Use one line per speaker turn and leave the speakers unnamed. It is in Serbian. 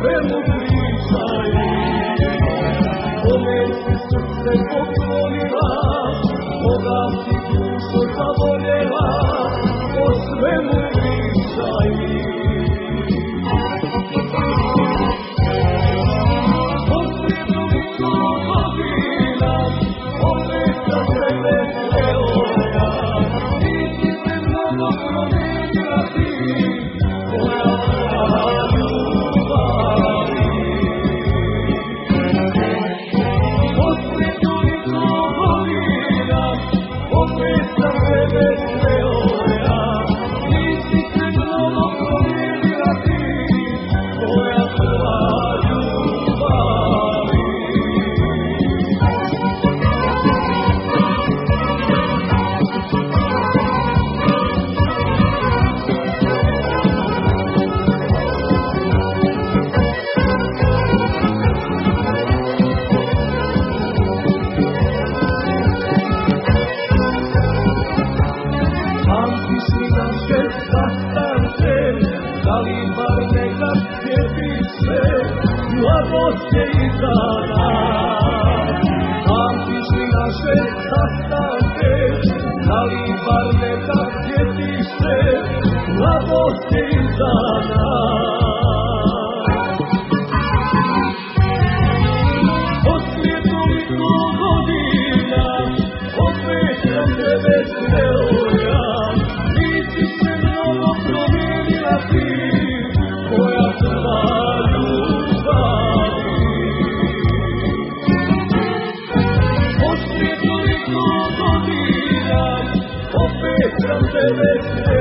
svemu pričaj, kome si srce poklonila, koga si dušo zavoljela, o svemu pričaj. Poslije toliko godina, opet za tebe sveoja, nisi se mnogo promenila ti, moja ljubavi. Poslije toliko godina, opet za tebe sveoja, nisi se mnogo promenila ti, moja prva ljubavi. Pamtiš li naše sastanke, da li bar nekad sjetiš se, mladost je iza nas. Pamtiš li naše sastanke, da li bar nekad sjetiš se, mladost je iza nas. Poslije toliko godina, opet sam tebe sveoja, nisi se mnogo promenila ti, moja prva ljubavi. Poslije toliko godina, opet sam tebe sveoja,